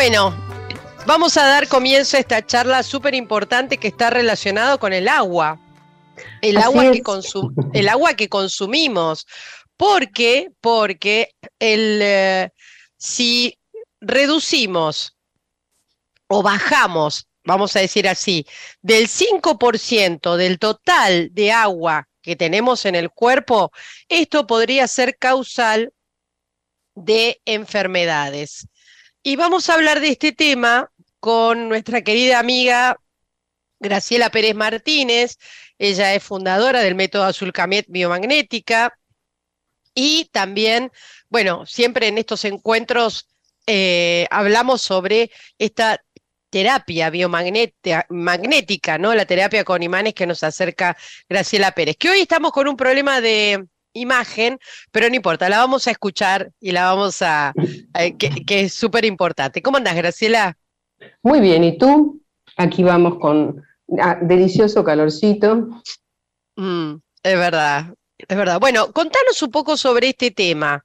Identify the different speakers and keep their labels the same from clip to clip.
Speaker 1: Bueno, vamos a dar comienzo a esta charla súper importante que está relacionado con el agua. El agua que consumimos. Porque si reducimos o bajamos, vamos a decir así, del 5% del total de agua que tenemos en el cuerpo, esto podría ser causal de enfermedades. Y vamos a hablar de este tema con nuestra querida amiga Graciela Pérez Martínez. Ella es fundadora del método Azulcamet Biomagnética y también, bueno, siempre en estos encuentros hablamos sobre esta terapia biomagnética, ¿no? La terapia con imanes que nos acerca Graciela Pérez, que hoy estamos con un problema de imagen, pero no importa, la vamos a escuchar y la vamos que es súper importante. ¿Cómo andás, Graciela?
Speaker 2: Muy bien, ¿y tú? Aquí vamos con delicioso calorcito.
Speaker 1: Es verdad, es verdad. Bueno, contanos un poco sobre este tema.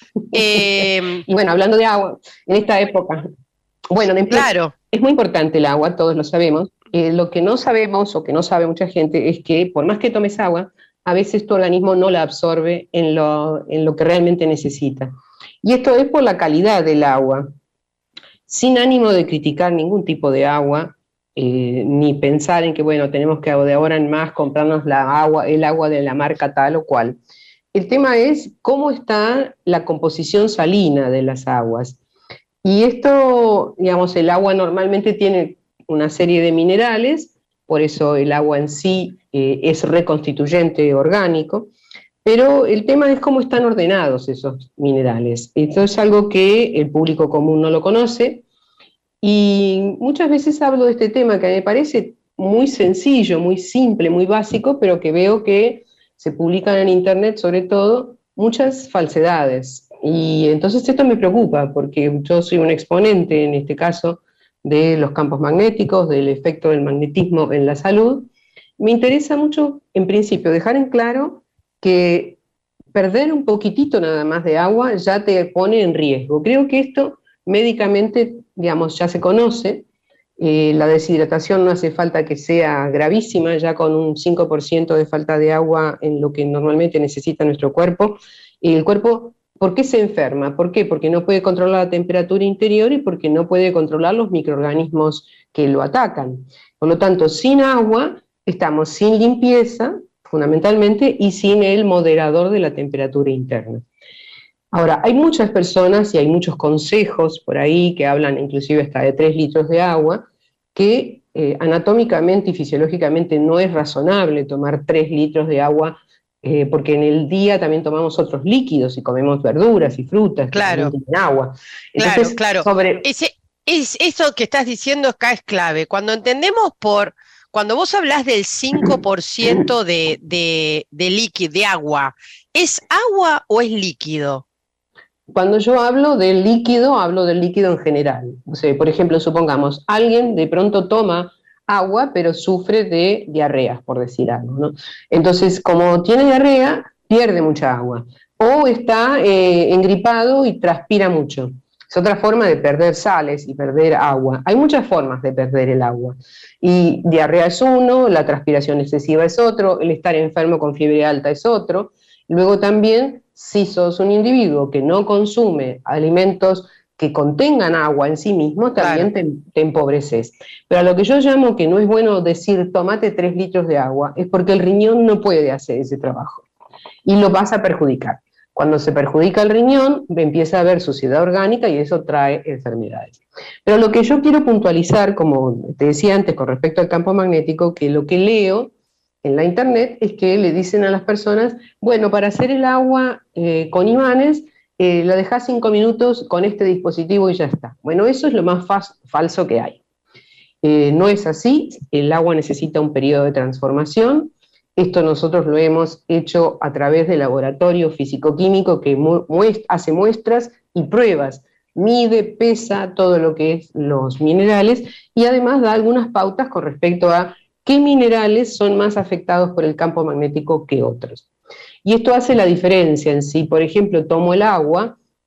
Speaker 2: Y bueno, hablando de agua, en esta época, bueno,
Speaker 1: claro.
Speaker 2: Es muy importante el agua, todos lo sabemos. Lo que no sabemos, o que no sabe mucha gente, es que por más que tomes agua, a veces tu organismo no la absorbe en lo que realmente necesita. Y esto es por la calidad del agua. Sin ánimo de criticar ningún tipo de agua, ni pensar en que, bueno, tenemos que de ahora en más comprarnos el agua de la marca tal o cual. El tema es cómo está la composición salina de las aguas. Y esto, digamos, el agua normalmente tiene una serie de minerales, por eso el agua en sí es reconstituyente orgánico, pero el tema es cómo están ordenados esos minerales. Esto es algo que el público común no lo conoce, y muchas veces hablo de este tema que me parece muy sencillo, muy simple, muy básico, pero que veo que se publican en internet, sobre todo, muchas falsedades. Y entonces esto me preocupa, porque yo soy un exponente, en este caso, de los campos magnéticos, del efecto del magnetismo en la salud. Me interesa mucho, en principio, dejar en claro que perder un poquitito nada más de agua ya te pone en riesgo. Creo que esto médicamente, digamos, ya se conoce. La deshidratación no hace falta que sea gravísima, ya con un 5% de falta de agua en lo que normalmente necesita nuestro cuerpo. El cuerpo, ¿por qué se enferma? ¿Por qué? Porque no puede controlar la temperatura interior y porque no puede controlar los microorganismos que lo atacan. Por lo tanto, sin agua estamos sin limpieza, fundamentalmente, y sin el moderador de la temperatura interna. Ahora, hay muchas personas y hay muchos consejos por ahí que hablan inclusive hasta de 3 litros de agua, que anatómicamente y fisiológicamente no es razonable tomar 3 litros de agua, porque en el día también tomamos otros líquidos y comemos verduras y frutas que también tienen agua.
Speaker 1: Entonces, claro. Eso que estás diciendo acá es clave. Cuando vos hablás del 5% de líquido, de agua, ¿es agua o es líquido?
Speaker 2: Cuando yo hablo del líquido en general. O sea, por ejemplo, supongamos, alguien de pronto toma agua, pero sufre de diarreas, por decir algo, ¿no? Entonces, como tiene diarrea, pierde mucha agua. O está engripado y transpira mucho. Es otra forma de perder sales y perder agua. Hay muchas formas de perder el agua. Y diarrea es uno, la transpiración excesiva es otro, el estar enfermo con fiebre alta es otro. Luego también, si sos un individuo que no consume alimentos que contengan agua en sí mismo, también te empobreces. Pero a lo que yo llamo que no es bueno decir tomate 3 litros de agua, es porque el riñón no puede hacer ese trabajo y lo vas a perjudicar. Cuando se perjudica el riñón, empieza a haber suciedad orgánica y eso trae enfermedades. Pero lo que yo quiero puntualizar, como te decía antes con respecto al campo magnético, que lo que leo en la internet es que le dicen a las personas, bueno, para hacer el agua con imanes, la dejás 5 minutos con este dispositivo y ya está. Bueno, eso es lo más falso que hay. No es así, el agua necesita un periodo de transformación. Esto nosotros lo hemos hecho a través del laboratorio físico-químico que hace muestras y pruebas, mide, pesa todo lo que es los minerales y además da algunas pautas con respecto a qué minerales son más afectados por el campo magnético que otros. Y esto hace la diferencia en sí. Por ejemplo, tomo el agua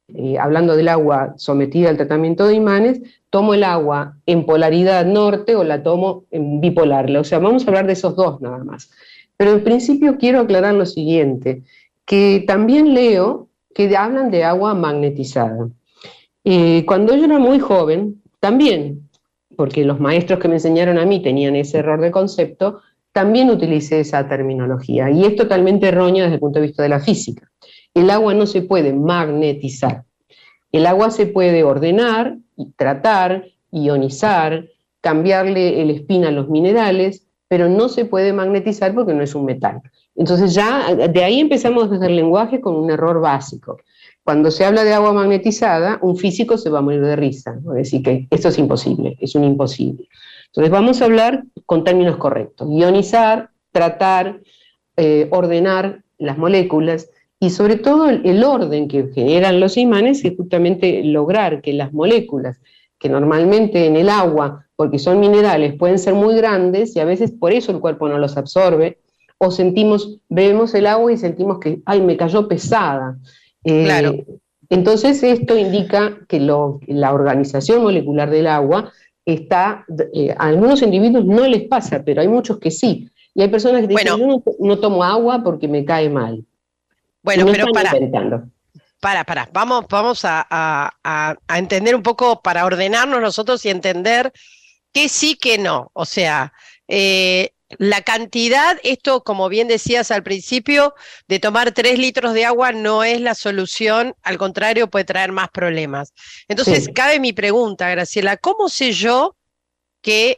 Speaker 2: hablando del agua sometida al tratamiento de imanes, tomo el agua en polaridad norte o la tomo en bipolar. O sea, vamos a hablar de esos dos nada más. Pero en principio quiero aclarar lo siguiente, que también leo que hablan de agua magnetizada. Cuando yo era muy joven, también, porque los maestros que me enseñaron a mí tenían ese error de concepto, también utilicé esa terminología, y es totalmente errónea desde el punto de vista de la física. El agua no se puede magnetizar. El agua se puede ordenar, tratar, ionizar, cambiarle el spin a los minerales, pero no se puede magnetizar porque no es un metal. Entonces ya de ahí empezamos desde el lenguaje con un error básico. Cuando se habla de agua magnetizada, un físico se va a morir de risa, va a decir que esto es imposible, es un imposible. Entonces vamos a hablar con términos correctos: ionizar, tratar, ordenar las moléculas, y sobre todo el orden que generan los imanes es justamente lograr que las moléculas, que normalmente en el agua, porque son minerales, pueden ser muy grandes, y a veces por eso el cuerpo no los absorbe, o bebemos el agua y sentimos que, ay, me cayó pesada.
Speaker 1: Claro.
Speaker 2: Entonces esto indica que la organización molecular del agua está, a algunos individuos no les pasa, pero hay muchos que sí. Y hay personas que dicen,
Speaker 1: Bueno,
Speaker 2: yo no tomo agua porque me cae mal. Y
Speaker 1: bueno,
Speaker 2: no
Speaker 1: pero
Speaker 2: están inventando.
Speaker 1: para. Vamos a entender un poco para ordenarnos nosotros y entender que sí, que no. O sea, la cantidad, esto como bien decías al principio, de tomar 3 litros de agua no es la solución, al contrario, puede traer más problemas. Entonces,
Speaker 2: Sí.
Speaker 1: cabe mi pregunta, Graciela, ¿cómo sé yo que...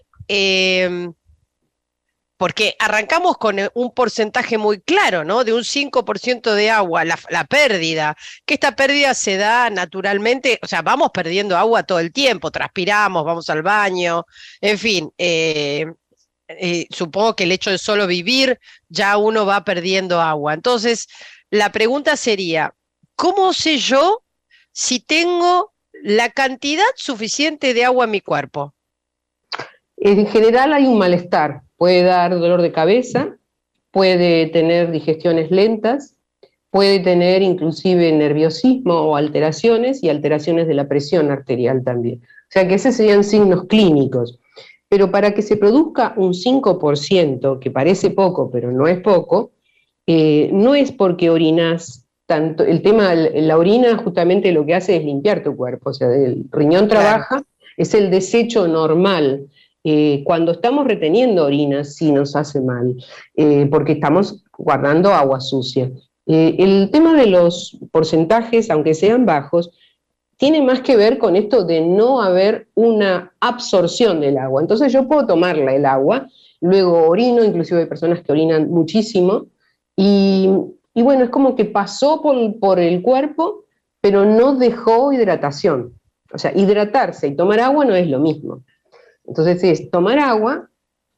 Speaker 1: porque arrancamos con un porcentaje muy claro, ¿no? De un 5% de agua, la pérdida, que esta pérdida se da naturalmente, o sea, vamos perdiendo agua todo el tiempo, transpiramos, vamos al baño, en fin, supongo que el hecho de solo vivir, ya uno va perdiendo agua. Entonces, la pregunta sería, ¿cómo sé yo si tengo la cantidad suficiente de agua en mi cuerpo?
Speaker 2: En general hay un malestar, puede dar dolor de cabeza, puede tener digestiones lentas, puede tener inclusive nerviosismo o alteraciones, y alteraciones de la presión arterial también. O sea que esos serían signos clínicos. Pero para que se produzca un 5%, que parece poco, pero no es poco, no es porque orinas tanto. El tema, la orina justamente lo que hace es limpiar tu cuerpo, o sea, el riñón
Speaker 1: Claro.
Speaker 2: trabaja, es el desecho normal. Cuando estamos reteniendo orina sí nos hace mal, porque estamos guardando agua sucia. El tema de los porcentajes, aunque sean bajos, tiene más que ver con esto de no haber una absorción del agua. Entonces yo puedo tomarla el agua, luego orino, inclusive hay personas que orinan muchísimo, y, y bueno, es como que pasó por el cuerpo, pero no dejó hidratación. O sea, hidratarse y tomar agua no es lo mismo. Entonces es tomar agua,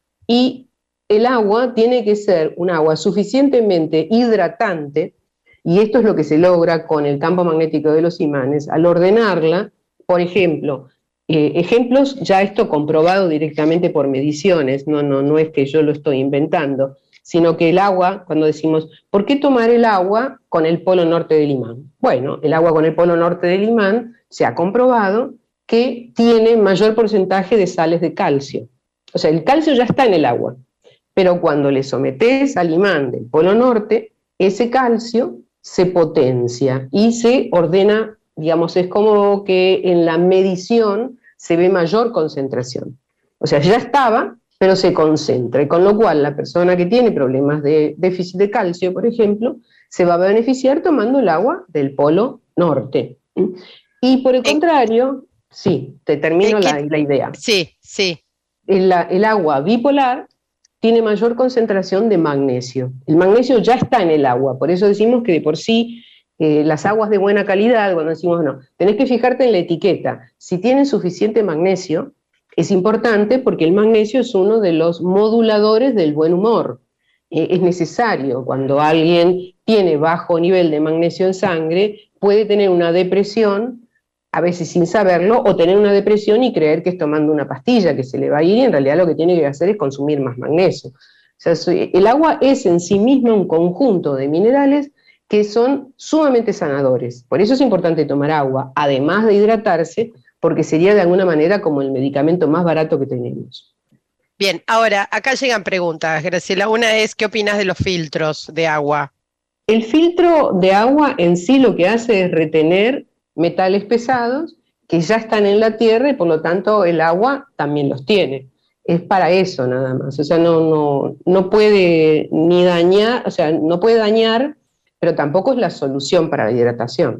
Speaker 2: y el agua tiene que ser un agua suficientemente hidratante, y esto es lo que se logra con el campo magnético de los imanes, al ordenarla. Por ejemplo, ejemplos, ya esto comprobado directamente por mediciones, no es que yo lo estoy inventando, sino que el agua, cuando decimos, ¿por qué tomar el agua con el polo norte del imán? Bueno, el agua con el polo norte del imán se ha comprobado que tiene mayor porcentaje de sales de calcio. O sea, el calcio ya está en el agua, pero cuando le sometes al imán del polo norte, ese calcio se potencia y se ordena, digamos, es como que en la medición se ve mayor concentración. O sea, ya estaba, pero se concentra, y con lo cual la persona que tiene problemas de déficit de calcio, por ejemplo, se va a beneficiar tomando el agua del polo norte. Y por el
Speaker 1: ¿En,
Speaker 2: contrario, sí, te
Speaker 1: en
Speaker 2: termino
Speaker 1: qué?
Speaker 2: la idea.
Speaker 1: Sí, sí.
Speaker 2: El agua bipolar tiene mayor concentración de magnesio. El magnesio ya está en el agua, por eso decimos que de por sí las aguas de buena calidad, cuando decimos no, tenés que fijarte en la etiqueta. Si tiene suficiente magnesio, es importante, porque el magnesio es uno de los moduladores del buen humor. Es necesario, cuando alguien tiene bajo nivel de magnesio en sangre, puede tener una depresión, a veces sin saberlo, o tener una depresión y creer que es tomando una pastilla que se le va a ir, y en realidad lo que tiene que hacer es consumir más magnesio. O sea, el agua es en sí misma un conjunto de minerales que son sumamente sanadores. Por eso es importante tomar agua, además de hidratarse, porque sería de alguna manera como el medicamento más barato que tenemos.
Speaker 1: Bien, ahora, acá llegan preguntas, Graciela. Una es, ¿qué opinas de los filtros de agua?
Speaker 2: El filtro de agua en sí lo que hace es retener metales pesados que ya están en la tierra y por lo tanto el agua también los tiene. Es para eso nada más. O sea, no puede ni dañar, o sea, no puede dañar, pero tampoco es la solución para la hidratación.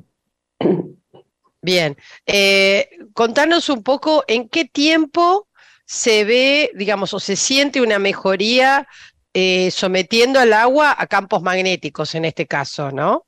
Speaker 1: Bien, contanos un poco en qué tiempo se ve, digamos, o se siente una mejoría sometiendo al agua a campos magnéticos en este caso, ¿no?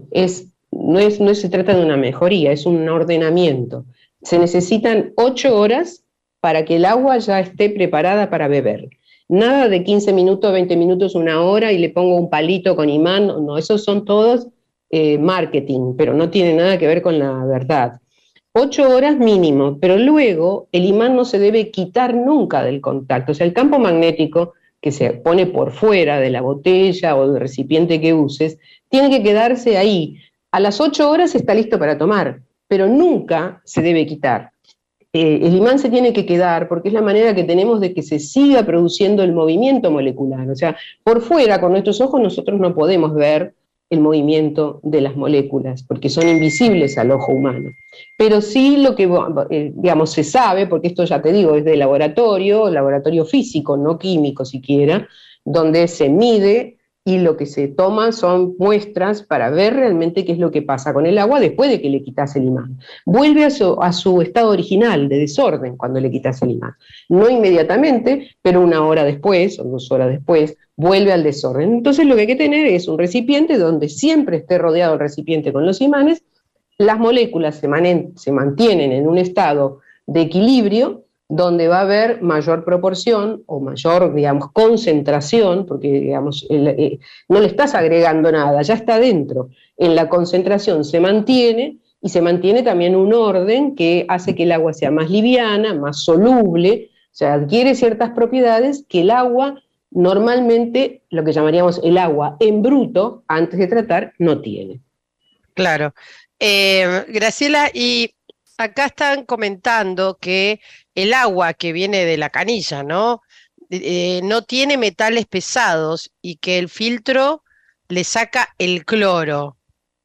Speaker 2: No se trata de una mejoría, es un ordenamiento. Se necesitan 8 horas para que el agua ya esté preparada para beber. Nada de 15 minutos, 20 minutos, una hora y le pongo un palito con imán, no, esos son todos marketing, pero no tiene nada que ver con la verdad. 8 horas mínimo, pero luego el imán no se debe quitar nunca del contacto. O sea, el campo magnético que se pone por fuera de la botella o del recipiente que uses, tiene que quedarse ahí. A las 8 horas está listo para tomar, pero nunca se debe quitar. El imán se tiene que quedar porque es la manera que tenemos de que se siga produciendo el movimiento molecular. O sea, por fuera, con nuestros ojos, nosotros no podemos ver el movimiento de las moléculas, porque son invisibles al ojo humano. Pero sí lo que, digamos, se sabe, porque esto ya te digo, es de laboratorio físico, no químico siquiera, donde se mide y lo que se toma son muestras para ver realmente qué es lo que pasa con el agua después de que le quitas el imán. Vuelve a su estado original de desorden cuando le quitas el imán. No inmediatamente, pero una hora después o 2 horas después, vuelve al desorden. Entonces lo que hay que tener es un recipiente donde siempre esté rodeado el recipiente con los imanes, las moléculas se mantienen en un estado de equilibrio donde va a haber mayor proporción o mayor, digamos, concentración, porque, digamos, no le estás agregando nada, ya está dentro. En la concentración se mantiene y se mantiene también un orden que hace que el agua sea más liviana, más soluble, o sea, adquiere ciertas propiedades que el agua normalmente, lo que llamaríamos el agua en bruto, antes de tratar, no tiene.
Speaker 1: Claro. Graciela, y acá están comentando que el agua que viene de la canilla, ¿no? No tiene metales pesados y que el filtro le saca el cloro.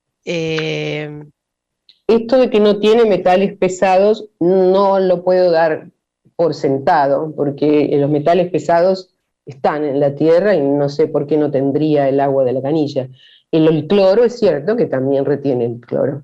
Speaker 1: Eh,
Speaker 2: Esto de que no tiene metales pesados no lo puedo dar por sentado, porque los metales pesados están en la tierra y no sé por qué no tendría el agua de la canilla. El cloro es cierto que también retiene el cloro.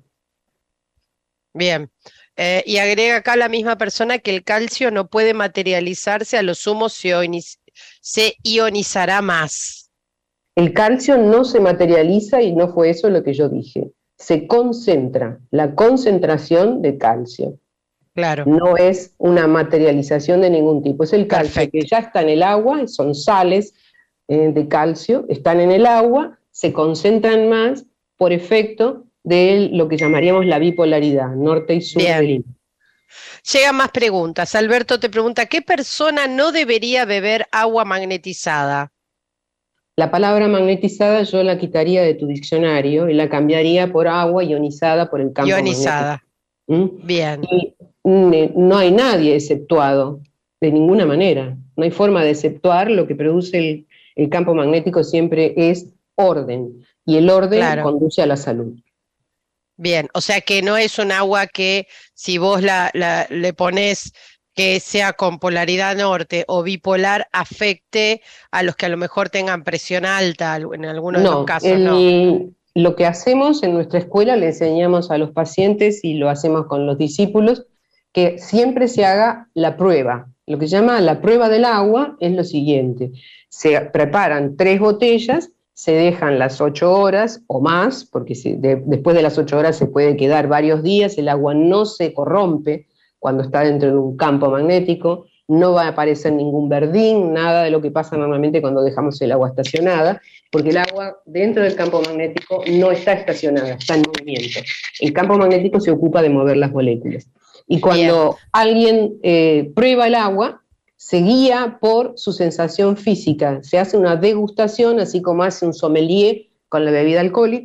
Speaker 1: Bien. Y agrega acá la misma persona que el calcio no puede materializarse, a lo sumo se ionizará más.
Speaker 2: El calcio no se materializa y no fue eso lo que yo dije. Se concentra, la concentración de calcio.
Speaker 1: Claro.
Speaker 2: No es una materialización de ningún tipo. Es el calcio
Speaker 1: Perfecto.
Speaker 2: que ya está en el agua, son sales de calcio, están en el agua, se concentran más por efecto de lo que llamaríamos la bipolaridad, norte y sur
Speaker 1: Bien.
Speaker 2: del Lima.
Speaker 1: Llegan más preguntas. Alberto te pregunta, ¿qué persona no debería beber agua magnetizada?
Speaker 2: La palabra magnetizada yo la quitaría de tu diccionario y la cambiaría por agua ionizada por el campo
Speaker 1: Ionizada.
Speaker 2: magnético.
Speaker 1: Bien.
Speaker 2: Y no hay nadie exceptuado, de ninguna manera. No hay forma de exceptuar lo que produce el campo magnético, siempre es orden. Y el orden
Speaker 1: Claro.
Speaker 2: conduce a la salud.
Speaker 1: Bien, o sea que no es un agua que si vos le pones que sea con polaridad norte o bipolar afecte a los que a lo mejor tengan presión alta en algunos de los casos, no.
Speaker 2: Lo que hacemos en nuestra escuela le enseñamos a los pacientes y lo hacemos con los discípulos, que siempre se haga la prueba. Lo que se llama la prueba del agua es lo siguiente: se preparan 3 botellas, se dejan las 8 horas o más, porque después de las 8 horas se puede quedar varios días, el agua no se corrompe cuando está dentro de un campo magnético, no va a aparecer ningún verdín, nada de lo que pasa normalmente cuando dejamos el agua estacionada, porque el agua dentro del campo magnético no está estacionada, está en movimiento. El campo magnético se ocupa de mover las moléculas. Y cuando alguien prueba el agua, se guía por su sensación física, se hace una degustación, así como hace un sommelier con la bebida alcohólica,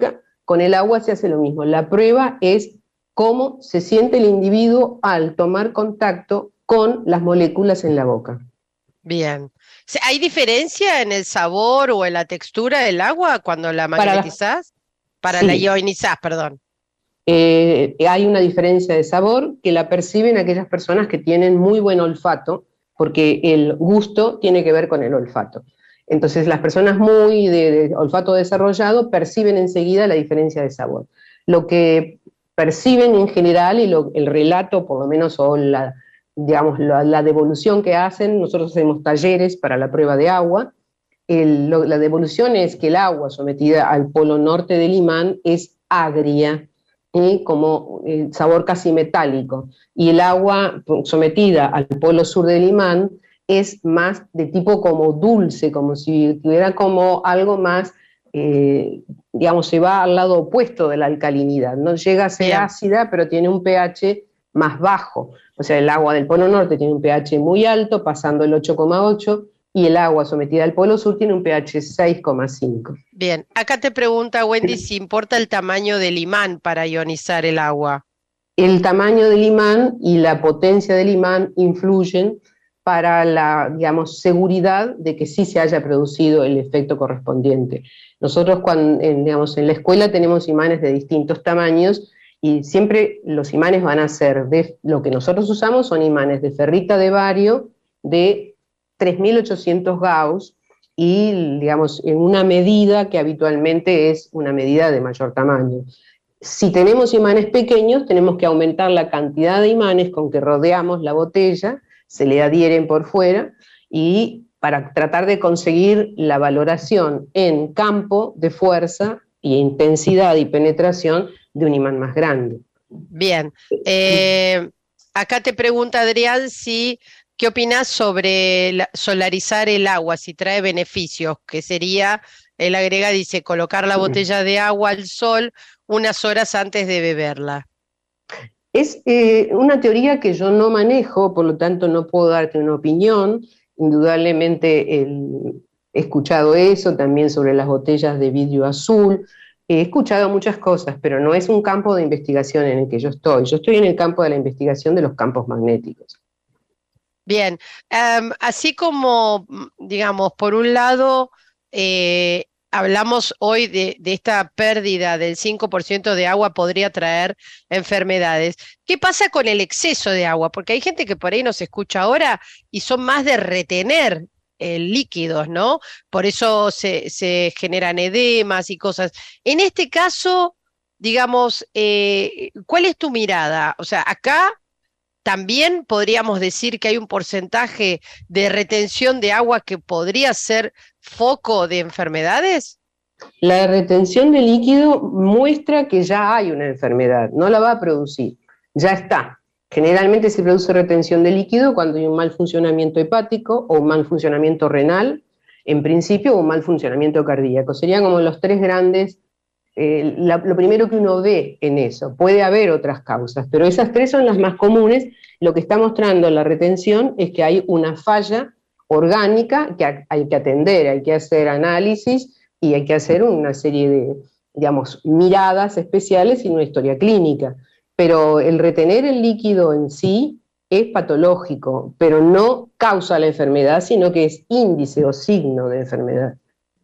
Speaker 2: Con el agua se hace lo mismo. La prueba es cómo se siente el individuo al tomar contacto con las moléculas en la boca.
Speaker 1: Bien. ¿Hay diferencia en el sabor o en la textura del agua cuando la
Speaker 2: Para
Speaker 1: magnetizás? Para la
Speaker 2: sí,
Speaker 1: ionizás, perdón.
Speaker 2: hay una diferencia de sabor que la perciben aquellas personas que tienen muy buen olfato, porque el gusto tiene que ver con el olfato. Entonces, las personas muy de olfato desarrollado perciben enseguida la diferencia de sabor. Lo que perciben en general y el relato, por lo menos, o digamos, la devolución que hacen, nosotros hacemos talleres para la prueba de agua. La devolución es que el agua sometida al polo norte del imán es agria, como sabor casi metálico, y el agua sometida al polo sur del imán es más de tipo como dulce, como si tuviera como algo más, digamos, se va al lado opuesto de la alcalinidad, no llega a ser
Speaker 1: Bien,
Speaker 2: ácida, pero tiene un pH más bajo, o sea, el agua del polo norte tiene un pH muy alto, pasando el 8,8, y el agua sometida al polo sur tiene un pH 6,5.
Speaker 1: bien. Acá te pregunta Wendy si importa el tamaño del imán para ionizar el agua.
Speaker 2: El tamaño del imán y la potencia del imán influyen para la, digamos, seguridad de que sí se haya producido el efecto correspondiente. Nosotros digamos, en la escuela tenemos imanes de distintos tamaños y siempre los imanes van a ser, lo que nosotros usamos son imanes de ferrita de bario de 3800 Gauss y, digamos, en una medida que habitualmente es una medida de mayor tamaño. Si tenemos imanes pequeños, tenemos que aumentar la cantidad de imanes con que rodeamos la botella, se le adhieren por fuera, y para tratar de conseguir la valoración en campo de fuerza y intensidad y penetración de un imán más grande.
Speaker 1: Bien. Acá te pregunta Adrián si, ¿qué opinas sobre solarizar el agua? Si trae beneficios, que sería, él agrega, dice, colocar la botella de agua al sol unas horas antes de beberla.
Speaker 2: Es una teoría que yo no manejo, por lo tanto no puedo darte una opinión. Indudablemente he escuchado eso, también sobre las botellas de vidrio azul. He escuchado muchas cosas, pero no es un campo de investigación en el que yo estoy. Yo estoy en el campo de la investigación de los campos magnéticos.
Speaker 1: Bien, así como, digamos, por un lado, hablamos hoy de esta pérdida del 5% de agua podría traer enfermedades. ¿Qué pasa con el exceso de agua? Porque hay gente que por ahí nos escucha ahora y son más de retener líquidos, ¿no? Por eso se generan edemas y cosas. En este caso, digamos, ¿cuál es tu mirada? O sea, acá también podríamos decir que hay un porcentaje de retención de agua que podría ser foco de enfermedades.
Speaker 2: La retención de líquido muestra que ya hay una enfermedad, no la va a producir, ya está. Generalmente se produce retención de líquido cuando hay un mal funcionamiento hepático o un mal funcionamiento renal, en principio, o un mal funcionamiento cardíaco. Serían como los tres grandes, lo primero que uno ve en eso. Puede haber otras causas, pero esas tres son las más comunes. Lo que está mostrando la retención es que hay una falla orgánica que hay que atender, hay que hacer análisis y hay que hacer una serie de, digamos, miradas especiales y una historia clínica. Pero el retener el líquido en sí es patológico, pero no causa la enfermedad, sino que es índice o signo de enfermedad.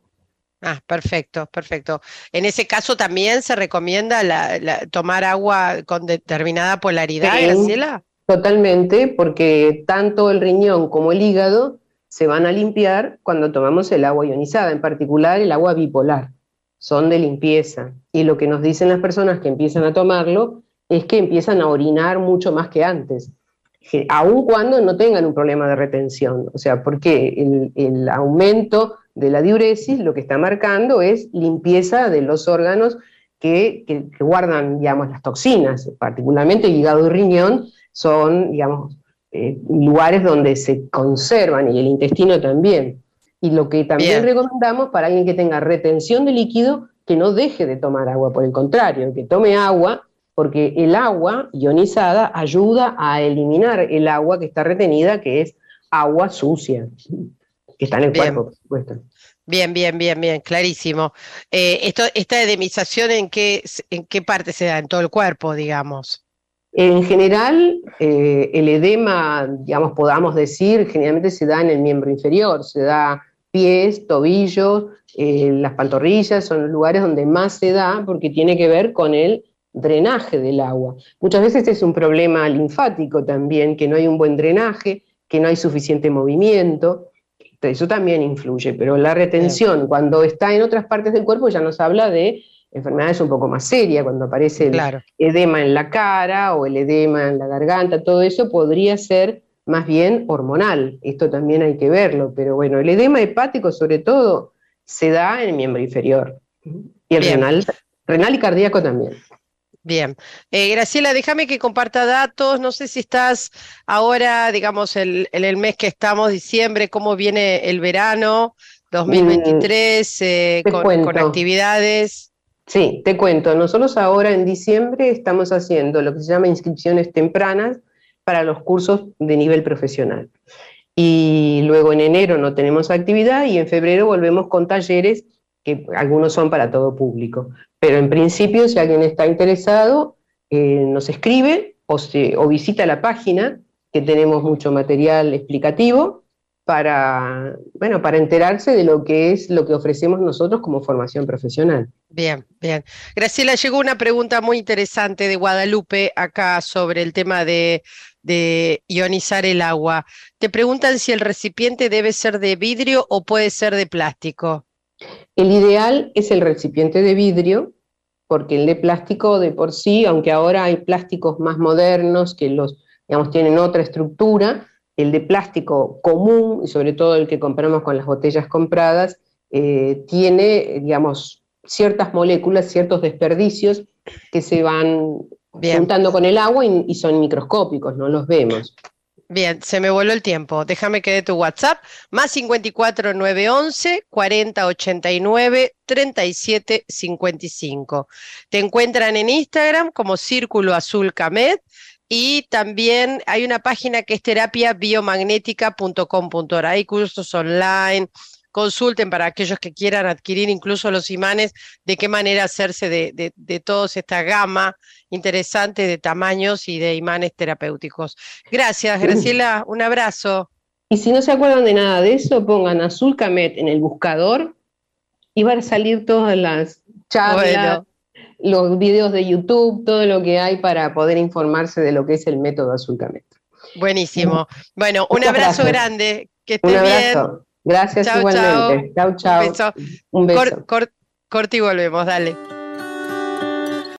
Speaker 1: Ah, perfecto, perfecto. En ese caso también se recomienda tomar agua con determinada polaridad,
Speaker 2: Sí,
Speaker 1: Graciela.
Speaker 2: totalmente, porque tanto el riñón como el hígado se van a limpiar cuando tomamos el agua ionizada, en particular el agua bipolar. Son de limpieza. Y lo que nos dicen las personas que empiezan a tomarlo es que empiezan a orinar mucho más que antes, aun cuando no tengan un problema de retención. O sea, porque el aumento de la diuresis lo que está marcando es limpieza de los órganos que guardan, digamos, las toxinas, particularmente hígado y riñón, son, digamos, lugares donde se conservan, y el intestino también. Y lo que también
Speaker 1: Bien,
Speaker 2: recomendamos para alguien que tenga retención de líquido, que no deje de tomar agua, por el contrario, que tome agua, porque el agua ionizada ayuda a eliminar el agua que está retenida, que es agua sucia. que está en el
Speaker 1: Bien.
Speaker 2: cuerpo, por supuesto.
Speaker 1: Bien, clarísimo. ¿Esta edemización en qué parte se da? En todo el cuerpo, digamos.
Speaker 2: En general, el edema, digamos, podamos decir, generalmente se da en el miembro inferior, se da pies, tobillos, las pantorrillas, son los lugares donde más se da porque tiene que ver con el drenaje del agua. Muchas veces es un problema linfático también, que no hay un buen drenaje, que no hay suficiente movimiento, eso también influye, pero la retención cuando está en otras partes del cuerpo ya nos habla de enfermedades un poco más serias, cuando aparece el
Speaker 1: Claro.
Speaker 2: edema en la cara o el edema en la garganta, todo eso podría ser más bien hormonal, esto también hay que verlo, pero bueno, el edema hepático sobre todo se da en el miembro inferior, y el renal y cardíaco también.
Speaker 1: Bien. Graciela, déjame que comparta datos. No sé si estás ahora, digamos, en el mes que estamos, diciembre, cómo viene el verano 2023,
Speaker 2: Te
Speaker 1: con
Speaker 2: cuento.
Speaker 1: actividades.
Speaker 2: Sí, te cuento. Nosotros ahora en diciembre estamos haciendo lo que se llama inscripciones tempranas para los cursos de nivel profesional. Y luego en enero no tenemos actividad y en febrero volvemos con talleres que algunos son para todo público. Pero en principio, si alguien está interesado, nos escribe o visita la página, que tenemos mucho material explicativo para enterarse de lo que es lo que ofrecemos nosotros como formación profesional.
Speaker 1: Bien. Graciela, llegó una pregunta muy interesante de Guadalupe acá sobre el tema de ionizar el agua. Te preguntan si el recipiente debe ser de vidrio o puede ser de plástico.
Speaker 2: El ideal es el recipiente de vidrio, porque el de plástico de por sí, aunque ahora hay plásticos más modernos que digamos, tienen otra estructura, el de plástico común, y sobre todo el que compramos con las botellas compradas, tiene, digamos, ciertas moléculas, ciertos desperdicios que se van juntando con el agua y son microscópicos, no los vemos.
Speaker 1: Bien, se me voló el tiempo. Déjame que dé tu WhatsApp, más 54 911 40 89 37 55. Te encuentran en Instagram como Círculo Azul Camet y también hay una página que es terapiabiomagnética.com.ar. Hay cursos online. Consulten para aquellos que quieran adquirir incluso los imanes, de qué manera hacerse de toda esta gama interesante de tamaños y de imanes terapéuticos. Gracias, Graciela, un abrazo.
Speaker 2: Y si no se acuerdan de nada de eso, pongan Azul Camet en el buscador y van a salir todas las charlas, los videos de YouTube, todo lo que hay para poder informarse de lo que es el método Azul Camet.
Speaker 1: Buenísimo. Bueno, un abrazo grande, que estés bien.
Speaker 2: Gracias igualmente. Chau.
Speaker 1: Un beso. Un beso. Corte y volvemos, dale.